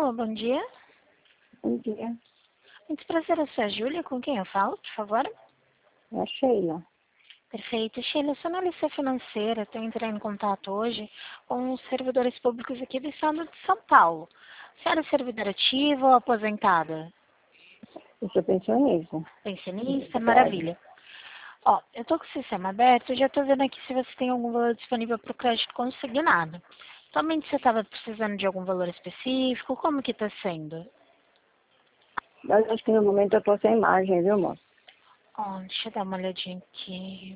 Alô, bom dia. Bom dia, Muito prazer, eu sou a Júlia. Com quem eu falo, por favor? é a Sheila. Perfeito. Sheila, eu sou analista financeira. Estou entrando em contato hoje com os servidores públicos aqui do estado de São Paulo. A senhora é servidora ativa ou aposentada? Eu sou pensionista. Pensionista? Maravilha. Ó, eu estou com o sistema aberto e já estou vendo aqui se você tem algum valor disponível para o crédito consignado. Somente você estava precisando de algum valor específico? Como que está sendo? Mas acho que no momento eu tô sem margem, viu, moço? Ó, deixa eu dar uma olhadinha aqui.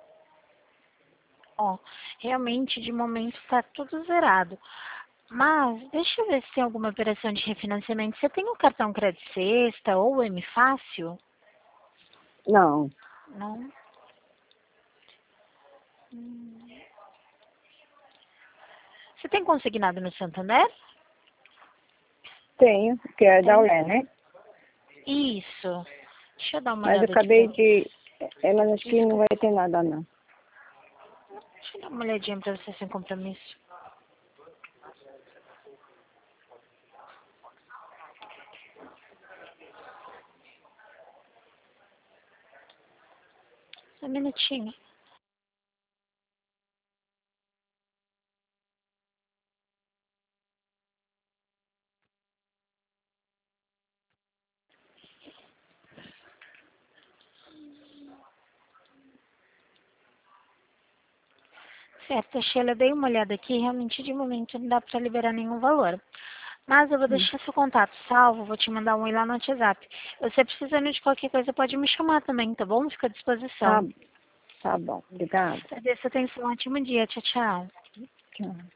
Ó, realmente de momento está tudo zerado. Mas deixa eu ver se tem alguma operação de refinanciamento. Você tem o cartão Crédito Sexta ou o M Fácil? Não, Não. Hum. Você tem consignado no Santander? tenho, que é da Tem. Ulé, né? Isso. Deixa eu dar uma Mas eu olhada aqui. acabei de... mas acho que não vai ter nada, não. Deixa eu dar uma olhadinha para você sem compromisso. Só um minutinho. Certo, Sheila, eu dei uma olhada aqui, realmente de momento não dá para liberar nenhum valor. Mas eu vou deixar seu contato salvo, vou te mandar um oi lá no WhatsApp. Você precisando de qualquer coisa pode me chamar também, tá bom? Fica à Tá, disposição. tá bom, obrigada. Agradeço a atenção, ótimo dia, tchau, tchau. Tchau.